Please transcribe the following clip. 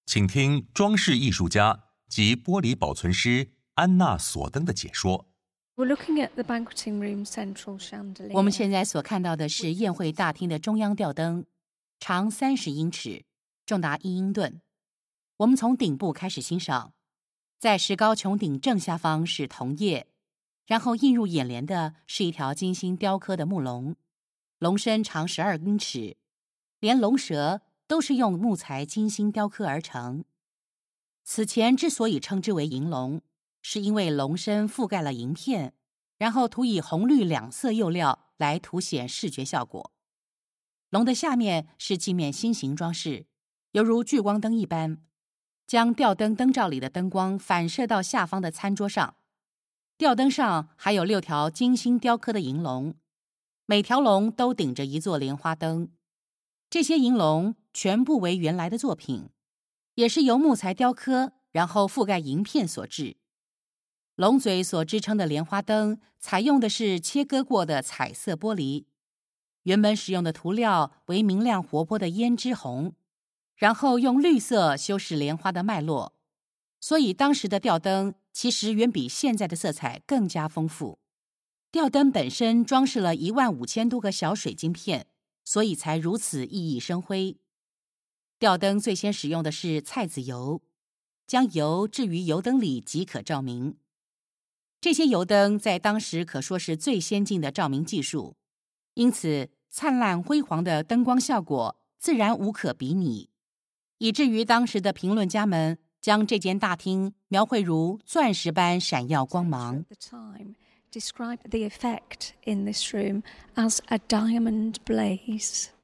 请听装饰艺术家及玻璃保存师安娜·索登的解说。 我们现在所看到的是宴会大厅的中央吊灯，长30英尺，重达1英吨。我们从顶部开始欣赏，在石膏穹顶正下方是铜叶，然后映入眼帘的是一条精心雕刻的木龙，龙身长12英尺，连龙舌都是用木材精心雕刻而成。此前之所以称之为银龙，是因为龙身覆盖了银片，然后涂以红绿2色釉料来凸显视觉效果。龙的下面是镜面心形装饰，犹如聚光灯一般，将吊灯灯罩里的灯光反射到下方的餐桌上。吊灯上还有6条精心雕刻的银龙，每条龙都顶着一座莲花灯。这些银龙全部为原来的作品，也是由木材雕刻，然后覆盖银片所制。龙嘴所支撑的莲花灯采用的是切割过的彩色玻璃，原本使用的涂料为明亮活泼的胭脂红，然后用绿色修饰莲花的脉络，所以当时的吊灯其实远比现在的色彩更加丰富。吊灯本身装饰了15000多个小水晶片，所以才如此熠熠生辉。吊灯最先使用的是菜籽油，将油置于油灯里即可照明。这些油灯在当时可说是最先进的照明技术，因此灿烂辉煌的灯光效果自然无可比拟，以至于当时的评论家们将这间大厅描绘如钻石般闪耀光芒。 Described the effect in this room as a diamond blaze.